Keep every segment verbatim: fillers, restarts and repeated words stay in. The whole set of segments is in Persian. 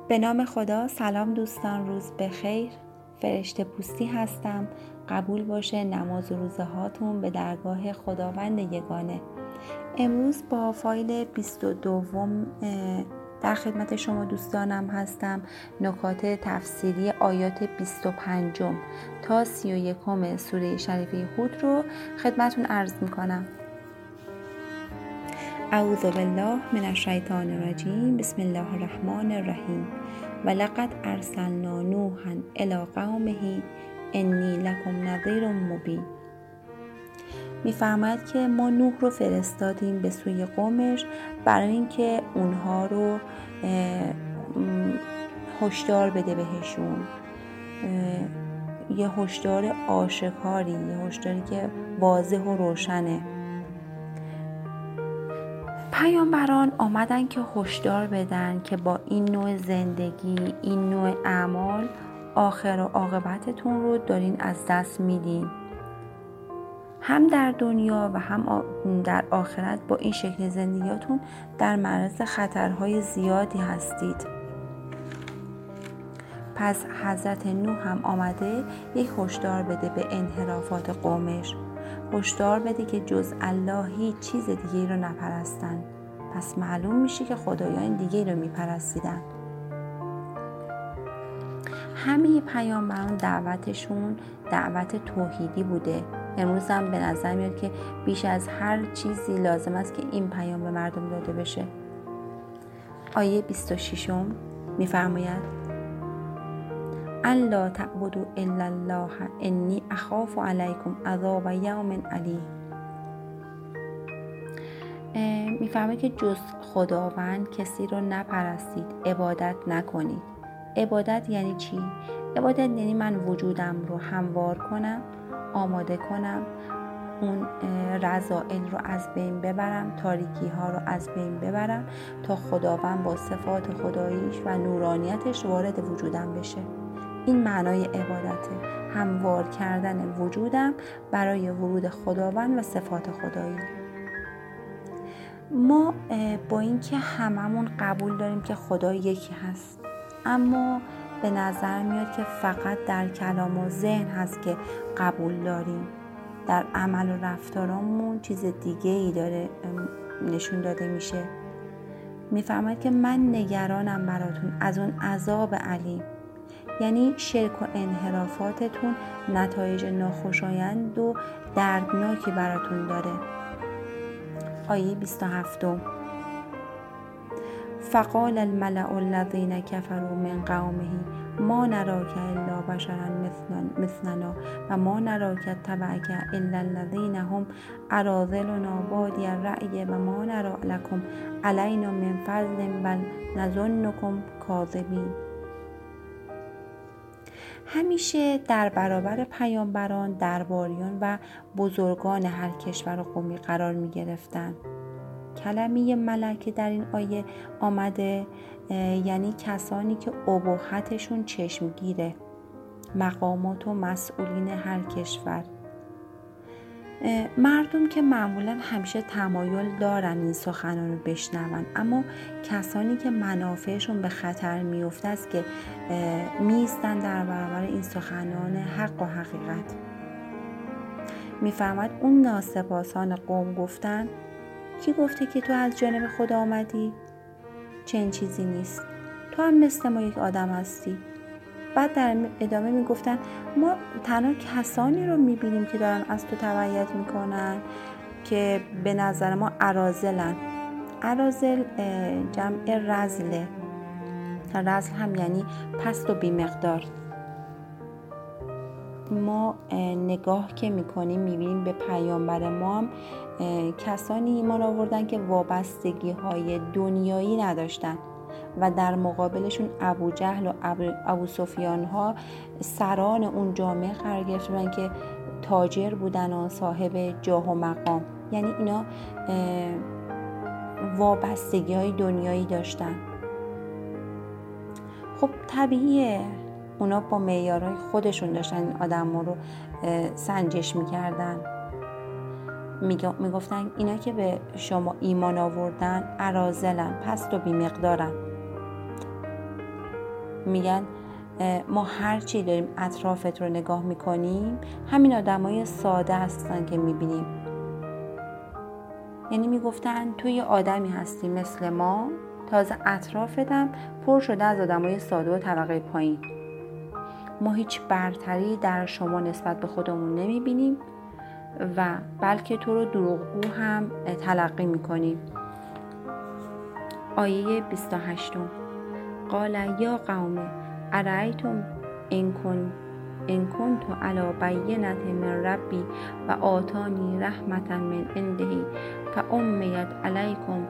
به نام خدا. سلام دوستان، روز بخیر. فرشته پوستی هستم. قبول باشه نماز و روزه هاتون به درگاه خداوند یگانه. امروز با فایل بیست و دو در خدمت شما دوستانم هستم. نکات تفسیری آیات بیست و پنج تا سی و یک سوره شریفه هود رو خدمتون عرض میکنم. اعوذ بالله من الشیطان الرجیم. بسم الله الرحمن الرحیم. ولقد ارسلنا نوحا الی قومه انی لکم نذیر مبین. میفرماید که ما نوح رو فرستادیم به سوی قومش برای اینکه اونها رو هشدار بده بهشون، یه هشدار آشکاری، یه هشداری که واضح و روشنه. پیامبران آمدن که هشدار بدن که با این نوع زندگی، این نوع اعمال آخر و عاقبتتون رو دارین از دست میدین. هم در دنیا و هم در آخرت با این شکل زندگیاتون در معرض خطرهای زیادی هستید. پس حضرت نوح هم آمده یک هشدار بده به انحرافات قومش، هشدار بده که جز الله هیچ چیز دیگه رو نپرستن. پس معلوم میشه که خدایان دیگه رو میپرستیدن. همه پیامبران دعوتشون دعوت توحیدی بوده. امروز هم به نظر میاد که بیش از هر چیزی لازم است که این پیام به مردم داده بشه. آیه بیست و شش میفرماید ان لا تعبدوا الا الله انی اخاف علیکم عذاب یوم علیم. میفرماید که جز خداوند کسی رو نپرستید، عبادت نکنید. عبادت یعنی چی؟ عبادت یعنی من وجودم رو هموار کنم، آماده کنم، اون رذائل رو از بین ببرم، تاریکی ها رو از بین ببرم تا خداوند با صفات خداییش و نورانیتش وارد وجودم بشه. این معنای عبادته، هموار کردن وجودم برای ورود خداوند و صفات خدایی. ما با اینکه هممون قبول داریم که خدا یکی هست، اما به نظر میاد که فقط در کلام و ذهن هست که قبول داریم. در عمل و رفتارامون چیز دیگه ای داره نشون داده میشه. میفرماید که من نگرانم براتون از اون عذاب علیم، یعنی شرک و انحرافاتتون نتایج ناخوشایند و دردناکی براتون داره. آیه بیست و هفت فقال الملأ الذین کفروا من قومه ما نراک الا بشرا مثلنا و ما نراک اتبعک الا الذین هم اراذلنا بادی الرأی و ما نرا لکم علینا من فضل بل نظنکم کاذبین. همیشه در برابر پیامبران، درباریان و بزرگان هر کشور و قومی قرار می گرفتن. کلمه ملک در این آیه آمده یعنی کسانی که ابهتشون چشمگیره، مقامات و مسئولین هر کشور. مردم که معمولا همیشه تمایل دارن این سخنان رو بشنون، اما کسانی که منافعشون به خطر میفته است که میستن در برابر این سخنان حق و حقیقت. میفرماید اون ناسپاسان قوم گفتن کی گفته که تو از جانب خدا آمدی؟ چنین چیزی نیست، تو هم مثل ما یک آدم هستی. بعد در ادامه میگفتن ما تنها کسانی رو میبینیم که دارن از تو تبعیت میکنن که به نظر ما اراذلن. اراذل جمع رذله. رذل هم یعنی پست و بیمقدار. ما نگاه که میکنیم میبینیم به پیامبر ما هم کسانی ایمان آوردن که وابستگی های دنیایی نداشتن و در مقابلشون ابو جهل و ابو سفیان ها سران اون جامعه قرار گرفتن که تاجر بودن و صاحب جاه و مقام، یعنی اینا وابستگی های دنیایی داشتن. خب طبیعیه اونا با معیارهای خودشون داشتن این آدم رو سنجش میکردن. میگفتن اینا که به شما ایمان آوردن اراذلن، پست و بیمقدارن. میگن ما هر چی داریم اطرافت رو نگاه میکنیم همین آدمای ساده هستن که میبینیم. یعنی میگفتن تو یه آدمی هستی مثل ما، تازه اطرافتم پر شده از آدمای ساده و طبقه پایین. ما هیچ برتری در شما نسبت به خودمون نمیبینیم و بلکه تو رو دروغگو هم تلقی میکنیم. آیه بیست و هشت قال یا قوم ارأیتم ان کن ان کنت علی بینة من ربی و آتانی رحمة من عنده فعمیت علیکم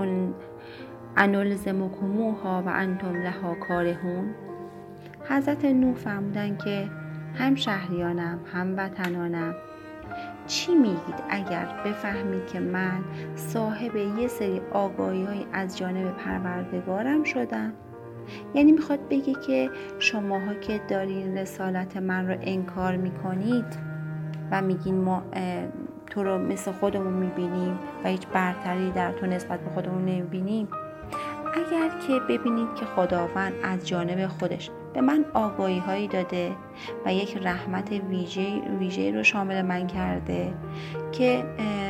انلزمکموها و انتم لها کارهون. حضرت نوح فرمودن که هم شهریانم هم وطنانم، چی میگید اگر بفهمید که من صاحب یه سری آگاهی‌های از جانب پروردگارم شدم؟ یعنی میخواد بگه که شماها که دارین رسالت من رو انکار میکنید و میگین ما تو رو مثل خودمون میبینیم و هیچ برتری در تو نسبت به خودمون نمیبینیم، اگر که ببینید که خداوند از جانب خودش به من آگاهی هایی داده و یک رحمت ویژه ویژه رو شامل من کرده که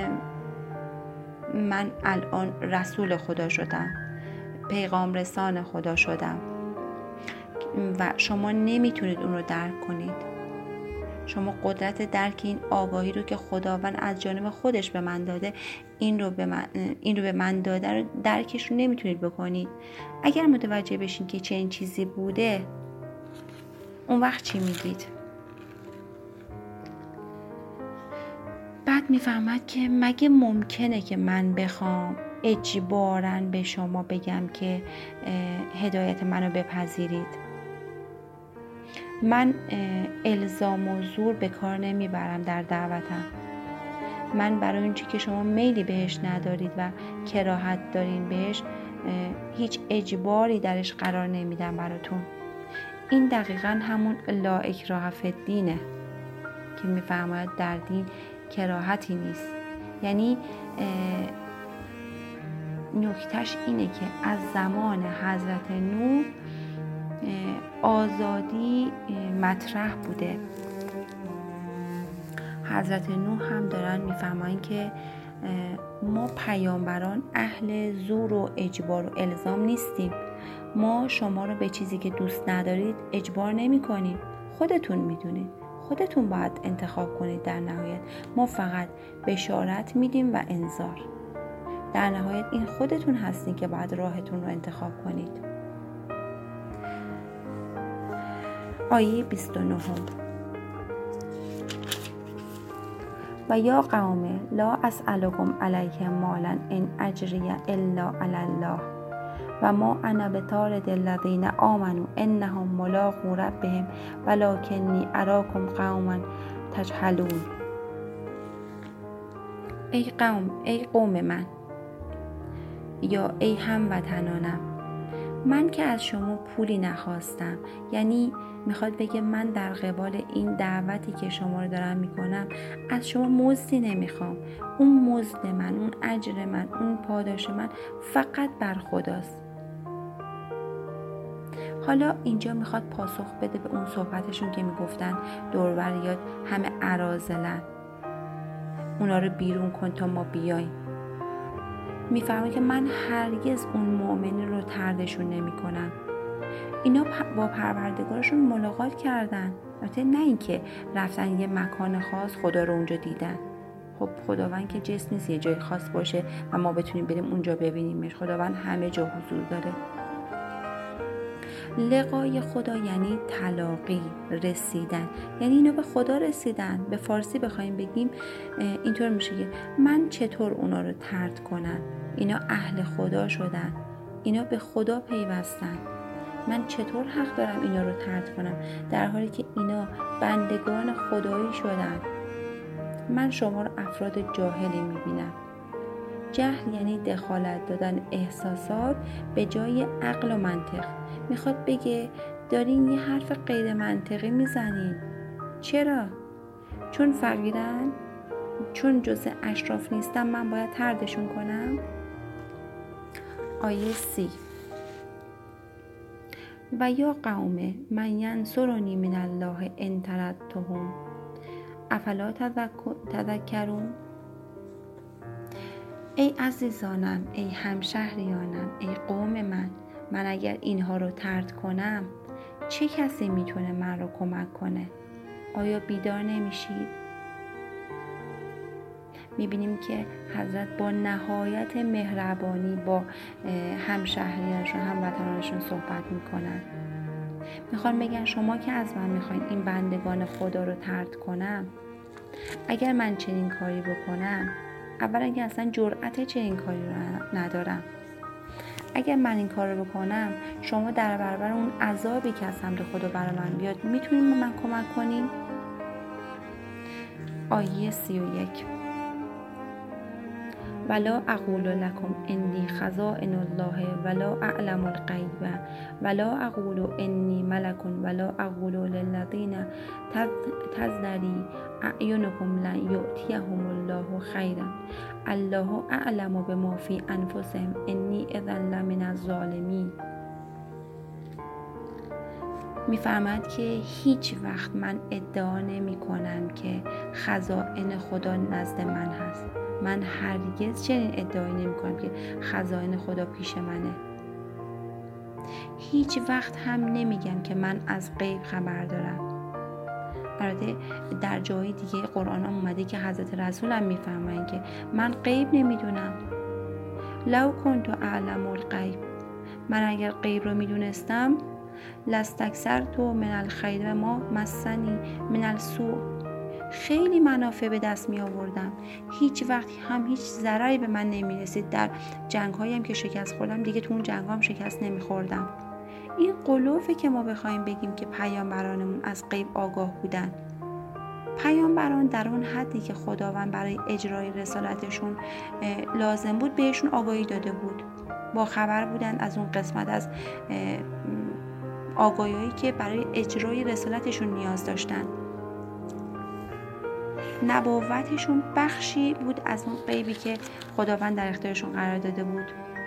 من الان رسول خدا شدم، پیغام رسان خدا شدم و شما نمیتونید اون رو درک کنید، شما قدرت درک این آگاهی رو که خداوند از جانب خودش به من داده این رو به من این رو به من داده رو درکش رو نمیتونید بکنید. اگر متوجه بشین که چه این چیزی بوده، اون وقت چی میگید؟ بعد میفهمد که مگه ممکنه که من بخوام اجباراً به شما بگم که هدایت منو بپذیرید؟ من الزام و زور به کار نمیبرم در دعوتم. من برای اون چی که شما میلی بهش ندارید و کراهت دارین بهش، هیچ اجباری درش قرار نمیدم براتون. این دقیقاً همون لا اکراه فی الدینه که میفرماید در دین کراهتی نیست. یعنی نکتهش اینه که از زمان حضرت نوح آزادی مطرح بوده. حضرت نوح هم دارن میفرمایند که ما پیامبران اهل زور و اجبار و الزام نیستیم. ما شما رو به چیزی که دوست ندارید اجبار نمی کنیم. خودتون میدونید، خودتون باید انتخاب کنید. در نهایت ما فقط بشارت میدیم و انذار. در نهایت این خودتون هستین که باید راهتون رو انتخاب کنید. آیه بیست و نه و یا قوم لا اسألکم علیه مالا ان اجری الا علی الله و ما انا بطارد الذین آمنوا انهم ملاقو ربهم ولکنی اراکم قوما تجهلون. ای قوم ای قوم من یا ای هموطنانم، من که از شما پولی نخواستم. یعنی میخواد بگه من در قبال این دعوتی که شما رو دارم میکنم از شما مزدی نمیخوام. اون مزد من، اون اجر من، اون پاداش من فقط بر خداست. حالا اینجا میخواد پاسخ بده به اون صحبتشون که میگفتن دور و بریات همه اراذلن، اونا رو بیرون کن تا ما بیایم. میفهمه که من هرگز اون مؤمنی رو طردشون نمی کنم. اینا با پروردگارشون ملاقات کردن، البته نه اینکه رفتن یه مکان خاص خدا رو اونجا دیدن. خب خداوند که جسم نیست یه جای خاص باشه و ما بتونیم بریم اونجا ببینیمش. خداوند همه جا حضور داره. لقای خدا یعنی تلاقی، رسیدن، یعنی اینا به خدا رسیدن. به فارسی بخوایم بگیم اینطور میشه که من چطور اونا رو طرد کنم؟ اینا اهل خدا شدن، اینا به خدا پیوستن، من چطور حق دارم اینا رو طرد کنم در حالی که اینا بندگان خدایی شدن؟ من شما رو افراد جاهلی میبینم. جهل یعنی دخالت دادن احساسات به جای عقل و منطق. میخواد بگه دارین یه حرف غیر منطقی میزنین. چرا؟ چون فقیرن؟ چون جزء اشراف نیستن من باید طردشون کنم؟ آیه سی و یا قوم من ینصرنی من الله ان طردتهم افلا تذکرون. ای عزیزانم، ای همشهریانم، ای قوم من، من اگر اینها رو طرد کنم چه کسی میتونه من رو کمک کنه؟ آیا بیدار نمیشید؟ میبینیم که حضرت با نهایت مهربانی با همشهریانشون، هموطنانشون صحبت میکنن. میخوان بگن شما که از من میخواین این بندگان خدا رو طرد کنم، اگر من چنین کاری بکنم، اولا که اصلا جرأت چنین کاری رو ندارم، اگر من این کار رو بکنم شما در برابر اون عذابی که از سمت خدا برای من بیاد میتونین به من کمک کنین؟ آیه سی و یک: ولا اقول لکم انی خزائن الله ولا اعلم الغیب ولا اقول انی ملک ولا اقول للذین تزدری اعینکم لن یؤتیهم الله خیرا الله اعلم بما فی انفسهم انی اذا لمن الظالمین. میفرماید که هیچ وقت من ادعا نمی کنم که خزائن خدا نزد من هست. من هرگز چنین ادعایی نمی کنم که خزائن خدا پیش منه. هیچ وقت هم نمیگم که من از غیب خبر دارم. البته در جای دیگه قرآن هم اومده که حضرت رسول هم میفرمایند که من غیب نمیدونم. لو کنت اعلم الغیب، من اگر غیب رو میدونستم لاستکثرت من الخیر ما مسنی من السوء، خیلی منافع به دست می آوردم، هیچ وقت هم هیچ ضرری به من نمی رسید. در جنگ هایی هم که شکست خوردم دیگه تو اون جنگ هم شکست نمی خوردم. این قلوفه که ما بخوایم بگیم که پیامبرانمون از غیب آگاه بودن. پیامبران در اون حدی که خداوند برای اجرای رسالتشون لازم بود بهشون آگاهی داده بود، با خبر بودن از اون قسمت از آگاهی که برای اجرای رسالتشون نیاز داشتن. نبوتشون بخشی بود از اون غیبی که خداوند در اختیارشون قرار داده بود.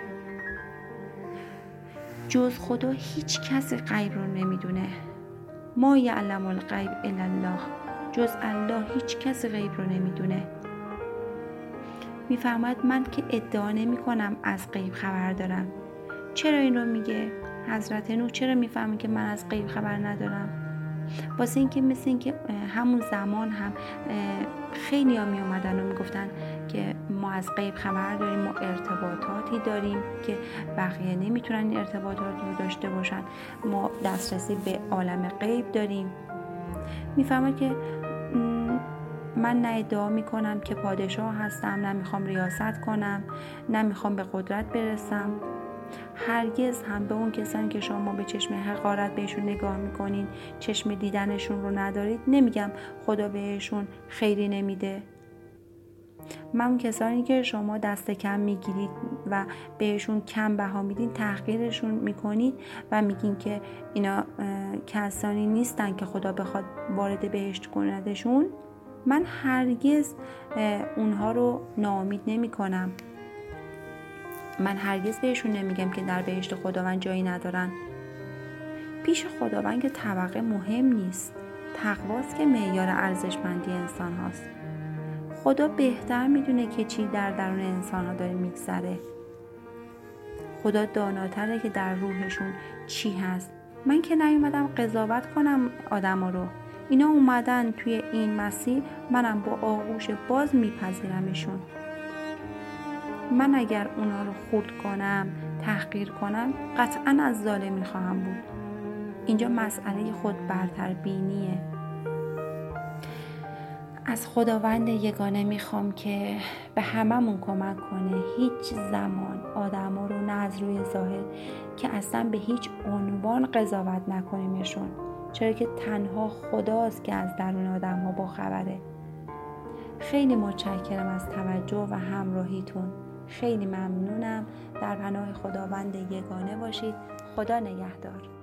جز خدا هیچ کسی غیب رو نمیدونه. ما یعلم الغیب الا الله، جز الله هیچ کسی غیب رو نمیدونه. میفرماید من که ادعا نمی کنم از غیب خبر دارم. چرا این رو میگه حضرت نوح؟ چرا میفهمه که من از غیب خبر ندارم؟ واسه این که مثل این که همون زمان هم خیلی ها می اومدن و میگفتن که ما از غیب خبر داریم، ما ارتباطاتی داریم که بقیه نمیتونن این ارتباطات رو داشته باشن، ما دسترسی به عالم غیب داریم. میفهمه که من نه ادعا میکنم که پادشاه هستم، نه میخوام ریاست کنم، نه میخوام به قدرت برسم. هرگز هم به اون کسانی که شما به چشم حقارت بهشون نگاه میکنین، چشم دیدنشون رو ندارید، نمیگم خدا بهشون خیری نمیده. من اون کسانی که شما دست کم میگیرید و بهشون کم بها میدین، تحقیرشون میکنید و میگین که اینا کسانی نیستن که خدا بخواد وارد بهشت کندشون، من هرگز اونها رو ناامید نمی کنم. من هرگز بهشون نمیگم که در بهشت خداوند جایی ندارن. پیش خداوند که طبقه مهم نیست، تقواست که معیار ارزشمندی انسان هاست. خدا بهتر میدونه که چی در درون انسان ها داره میگذره. خدا داناتره که در روحشون چی هست. من که نیومدم قضاوت کنم آدم ها رو، اینا اومدن توی این مسیر، منم با آغوش باز میپذیرمشون. من اگر اونا رو خرد کنم، تحقیر کنم، قطعا از ظالمی خواهم بود. اینجا مسئله خود برتر بینیه. از خداوند یگانه میخوام که به هممون کمک کنه هیچ زمان آدما رو نه از روی ظاهر که اصلا به هیچ عنوان قضاوت نکنیمشون، چرا که تنها خداست که از درون آدم‌ها با خبره. خیلی متشکرم از توجه و همراهیتون. خیلی ممنونم. در پناه خداوند یگانه باشید. خدا نگهدار.